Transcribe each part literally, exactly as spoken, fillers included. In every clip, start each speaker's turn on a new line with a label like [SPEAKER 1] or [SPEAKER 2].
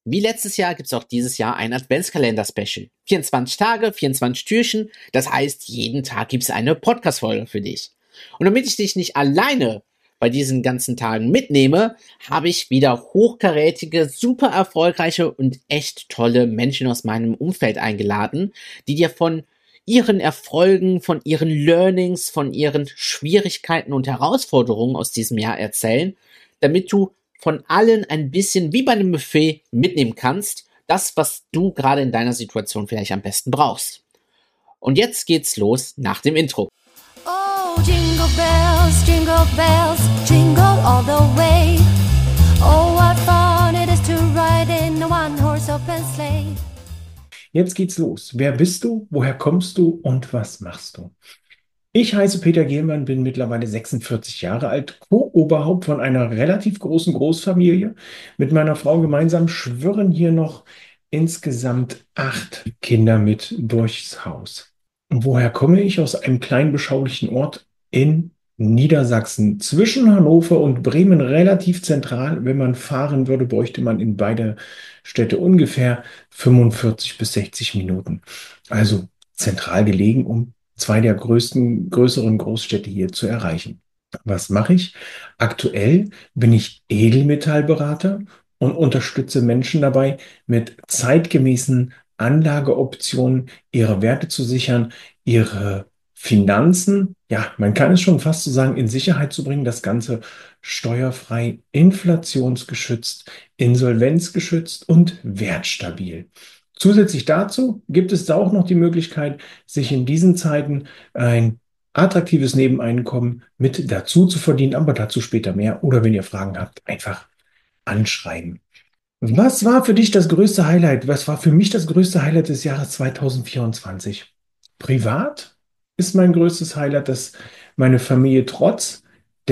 [SPEAKER 1] Wie letztes Jahr gibt's auch dieses Jahr ein Adventskalender-Special. vierundzwanzig Tage, vierundzwanzig Türchen. Das heißt, jeden Tag gibt's eine Podcast-Folge für dich. Und damit ich dich nicht alleine bei diesen ganzen Tagen mitnehme, habe ich wieder hochkarätige, super erfolgreiche und echt tolle Menschen aus meinem Umfeld eingeladen, die dir von ihren Erfolgen, von ihren Learnings, von ihren Schwierigkeiten und Herausforderungen aus diesem Jahr erzählen, damit du von allen ein bisschen wie bei einem Buffet mitnehmen kannst, das, was du gerade in deiner Situation vielleicht am besten brauchst. Und jetzt geht's los nach dem Intro.
[SPEAKER 2] Oh, jingle bells, jingle bells, jingle all the way. Oh, what fun it is to ride in a one-horse open sleigh.
[SPEAKER 3] Jetzt geht's los. Wer bist du? Woher kommst du? Und was machst du? Ich heiße Peter Gehlmann, bin mittlerweile sechsundvierzig Jahre alt, Co-Oberhaupt von einer relativ großen Großfamilie. Mit meiner Frau gemeinsam schwirren hier noch insgesamt acht Kinder mit durchs Haus. Und woher komme ich? Aus einem kleinen beschaulichen Ort in Niedersachsen. Zwischen Hannover und Bremen relativ zentral. Wenn man fahren würde, bräuchte man in beide Städte ungefähr fünfundvierzig bis sechzig Minuten. Also zentral gelegen, um zwei der größten, größeren Großstädte hier zu erreichen. Was mache ich? Aktuell bin ich Edelmetallberater und unterstütze Menschen dabei, mit zeitgemäßen Anlageoptionen ihre Werte zu sichern, ihre Finanzen, ja, man kann es schon fast so sagen, in Sicherheit zu bringen, das Ganze steuerfrei, inflationsgeschützt, insolvenzgeschützt und wertstabil. Zusätzlich dazu gibt es da auch noch die Möglichkeit, sich in diesen Zeiten ein attraktives Nebeneinkommen mit dazu zu verdienen, aber dazu später mehr. Oder wenn ihr Fragen habt, einfach anschreiben. Was war für dich das größte Highlight? Was war für mich das größte Highlight des Jahres zweitausendvierundzwanzig? Privat ist mein größtes Highlight, dass meine Familie trotz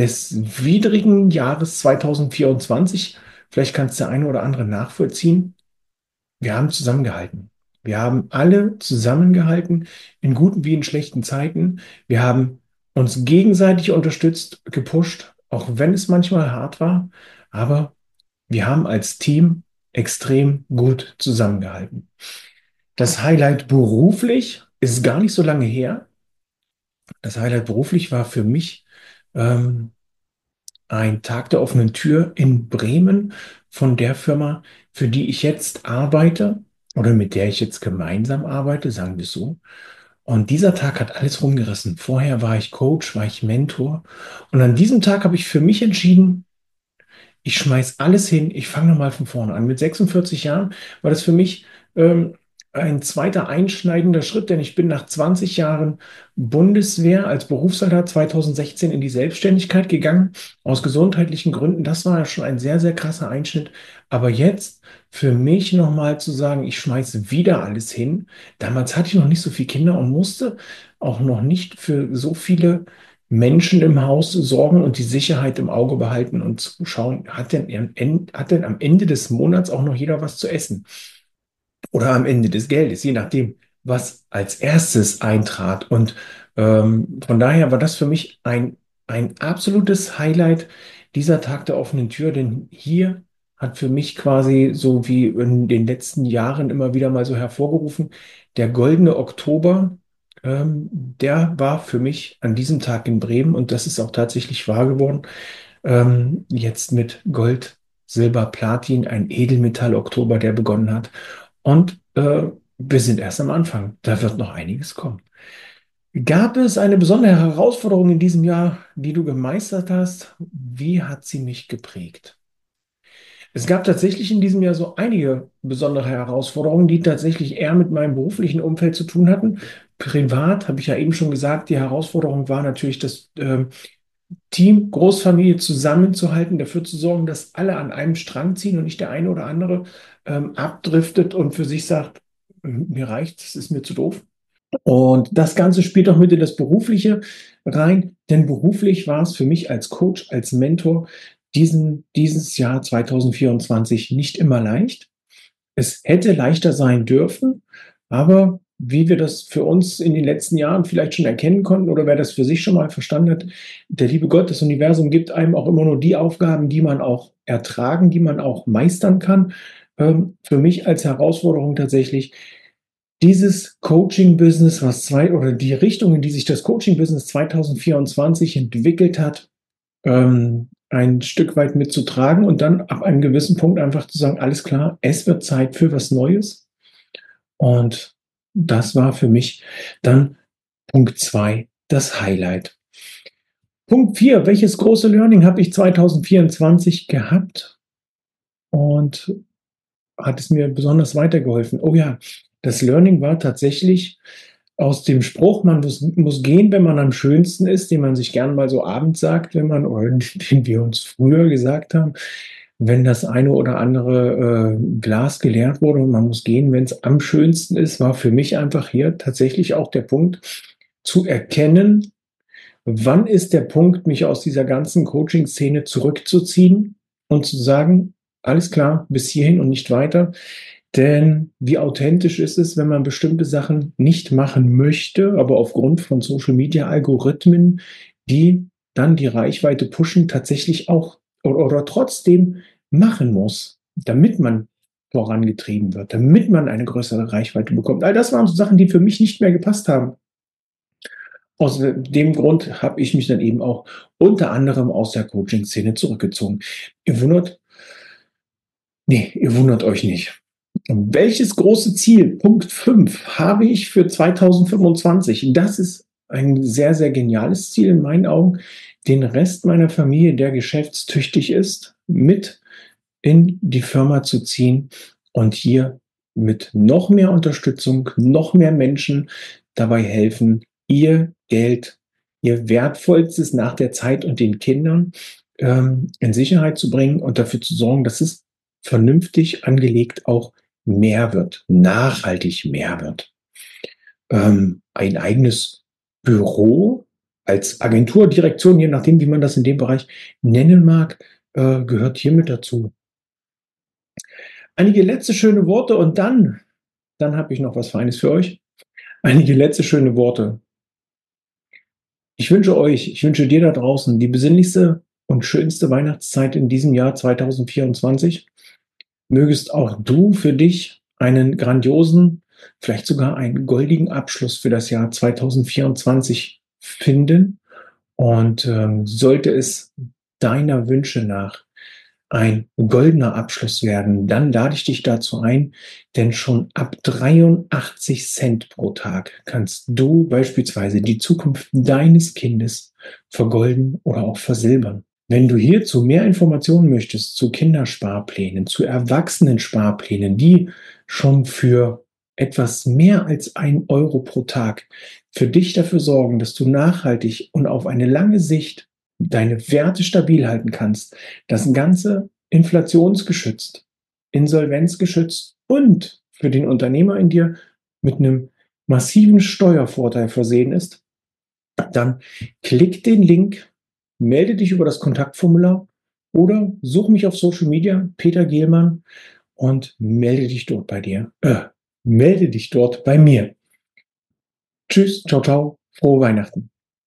[SPEAKER 3] des widrigen Jahres zweitausendvierundzwanzig, vielleicht kannst du der eine oder andere nachvollziehen, wir haben zusammengehalten. Wir haben alle zusammengehalten, in guten wie in schlechten Zeiten. Wir haben uns gegenseitig unterstützt, gepusht, auch wenn es manchmal hart war. Aber wir haben als Team extrem gut zusammengehalten. Das Highlight beruflich ist gar nicht so lange her. Das Highlight beruflich war für mich ähm, ein Tag der offenen Tür in Bremen von der Firma, für die ich jetzt arbeite oder mit der ich jetzt gemeinsam arbeite, sagen wir es so. Und dieser Tag hat alles rumgerissen. Vorher war ich Coach, war ich Mentor. Und an diesem Tag habe ich für mich entschieden, ich schmeiß alles hin, ich fange nochmal von vorne an. Mit sechsundvierzig Jahren war das für mich ähm, ein zweiter einschneidender Schritt, denn ich bin nach zwanzig Jahren Bundeswehr als Berufssoldat zweitausendsechzehn in die Selbstständigkeit gegangen, aus gesundheitlichen Gründen. Das war ja schon ein sehr, sehr krasser Einschnitt. Aber jetzt für mich nochmal zu sagen, ich schmeiße wieder alles hin. Damals hatte ich noch nicht so viele Kinder und musste auch noch nicht für so viele Menschen im Haus sorgen und die Sicherheit im Auge behalten und zu schauen, hat denn, hat denn am Ende des Monats auch noch jeder was zu essen? Oder am Ende des Geldes, je nachdem, was als erstes eintrat. Und ähm, von daher war das für mich ein, ein absolutes Highlight, dieser Tag der offenen Tür, denn hier hat für mich quasi so wie in den letzten Jahren immer wieder mal so hervorgerufen, der goldene Oktober, ähm, der war für mich an diesem Tag in Bremen und das ist auch tatsächlich wahr geworden. Ähm, jetzt mit Gold, Silber, Platin, ein Edelmetall-Oktober, der begonnen hat. Und äh, wir sind erst am Anfang. Da wird noch einiges kommen. Gab es eine besondere Herausforderung in diesem Jahr, die du gemeistert hast? Wie hat sie mich geprägt? Es gab tatsächlich in diesem Jahr so einige besondere Herausforderungen, die tatsächlich eher mit meinem beruflichen Umfeld zu tun hatten. Privat, habe ich ja eben schon gesagt, die Herausforderung war natürlich, das äh, Team, Großfamilie zusammenzuhalten, dafür zu sorgen, dass alle an einem Strang ziehen und nicht der eine oder andere ähm, abdriftet und für sich sagt, mir reicht, das ist mir zu doof. Und das Ganze spielt auch mit in das Berufliche rein, denn beruflich war es für mich als Coach, als Mentor diesen, dieses Jahr zweitausendvierundzwanzig nicht immer leicht. Es hätte leichter sein dürfen, aber wie wir das für uns in den letzten Jahren vielleicht schon erkennen konnten oder wer das für sich schon mal verstanden hat, der liebe Gott, das Universum gibt einem auch immer nur die Aufgaben, die man auch ertragen, die man auch meistern kann. ähm, für mich als Herausforderung tatsächlich, dieses Coaching-Business, was zwei oder die Richtung, in die sich das Coaching-Business zwanzig vierundzwanzig entwickelt hat, ähm, ein Stück weit mitzutragen und dann ab einem gewissen Punkt einfach zu sagen, alles klar, es wird Zeit für was Neues. Und das war für mich dann Punkt zwei, das Highlight. Punkt vier, welches große Learning habe ich zwanzig vierundzwanzig gehabt und hat es mir besonders weitergeholfen? Oh ja, das Learning war tatsächlich aus dem Spruch, man muss, muss gehen, wenn man am schönsten ist, den man sich gern mal so abends sagt, wenn man, oder den wir uns früher gesagt haben, wenn das eine oder andere äh, Glas geleert wurde und man muss gehen, wenn es am schönsten ist, war für mich einfach hier tatsächlich auch der Punkt zu erkennen, wann ist der Punkt, mich aus dieser ganzen Coaching-Szene zurückzuziehen und zu sagen, alles klar, bis hierhin und nicht weiter. Denn wie authentisch ist es, wenn man bestimmte Sachen nicht machen möchte, aber aufgrund von Social-Media-Algorithmen, die dann die Reichweite pushen, tatsächlich auch oder, oder trotzdem machen muss, damit man vorangetrieben wird, damit man eine größere Reichweite bekommt. All das waren so Sachen, die für mich nicht mehr gepasst haben. Aus dem Grund habe ich mich dann eben auch unter anderem aus der Coaching-Szene zurückgezogen. Ihr wundert, nee, ihr wundert euch nicht. Welches große Ziel, Punkt fünf, habe ich für zwanzig fünfundzwanzig? Das ist ein sehr, sehr geniales Ziel in meinen Augen, den Rest meiner Familie, der geschäftstüchtig ist, mit in die Firma zu ziehen und hier mit noch mehr Unterstützung, noch mehr Menschen dabei helfen, ihr Geld, ihr Wertvollstes nach der Zeit und den Kindern ähm, in Sicherheit zu bringen und dafür zu sorgen, dass es vernünftig angelegt auch mehr wird, nachhaltig mehr wird. Ähm, ein eigenes Büro als Agenturdirektion, je nachdem, wie man das in dem Bereich nennen mag, äh, gehört hiermit dazu. Einige letzte schöne Worte und dann, dann habe ich noch was Feines für euch. Einige letzte schöne Worte. Ich wünsche euch, ich wünsche dir da draußen die besinnlichste und schönste Weihnachtszeit in diesem Jahr zwanzig vierundzwanzig. Mögest auch du für dich einen grandiosen, vielleicht sogar einen goldigen Abschluss für das Jahr zwanzig vierundzwanzig finden. Und ähm, sollte es deiner Wünsche nach ein goldener Abschluss werden, dann lade ich dich dazu ein, denn schon ab dreiundachtzig Cent pro Tag kannst du beispielsweise die Zukunft deines Kindes vergolden oder auch versilbern. Wenn du hierzu mehr Informationen möchtest zu Kindersparplänen, zu Erwachsenensparplänen, die schon für etwas mehr als ein Euro pro Tag für dich dafür sorgen, dass du nachhaltig und auf eine lange Sicht deine Werte stabil halten kannst, das Ganze inflationsgeschützt, insolvenzgeschützt und für den Unternehmer in dir mit einem massiven Steuervorteil versehen ist, dann klick den Link, melde dich über das Kontaktformular oder such mich auf Social Media, Peter Gehlmann, und melde dich dort bei dir. Äh, melde dich dort bei mir. Tschüss, ciao, ciao, frohe Weihnachten.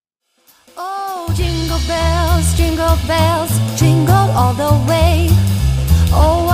[SPEAKER 2] Oh, jingle bells, jingle bells, jingle all the way. Oh,